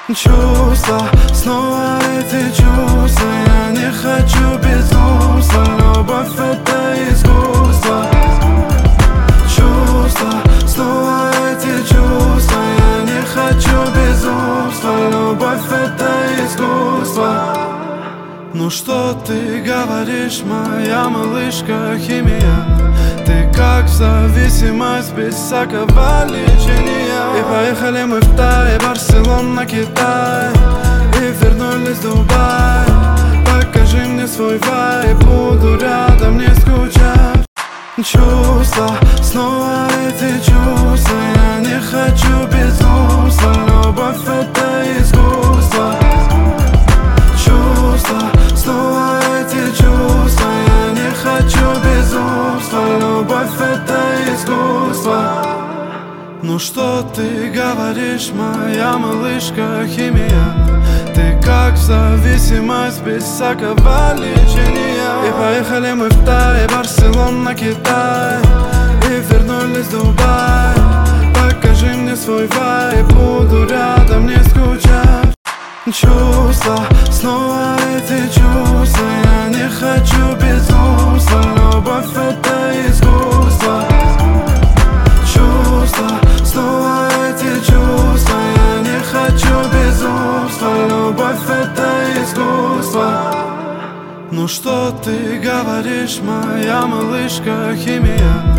Чувства, снова эти чувства. Я не хочу безумства. Любовь — это искусство. Чувства, снова эти чувства. Я не хочу безумства. Любовь — это искусство. Ну что ты говоришь, моя малышка, химия? Ты как зависимость без всякого лечения. И поехали мы в Тай, Барселона, Китай, и вернулись в Дубай. Покажи мне свой вайб, буду рядом, не скучай. Чувства, снова эти чувства. Я не хочу безумства. Любовь — это искусство. Чувства, снова эти чувства. Я не хочу безумства. Любовь — это искусство. Ну что ты говоришь, моя малышка, химия? Ты как зависимость без всякого лечения. И поехали мы в Тай, Барселона, Китай, и вернулись в Дубай. Покажи мне свой вайб, буду рядом, не скучай. Чувства, снова эти чувства. Я не хочу безумства. Любовь — это искусство. Чувства, снова эти чувства. Я не хочу безумства. Любовь — это искусство. Ну что ты говоришь, моя малышка, химия?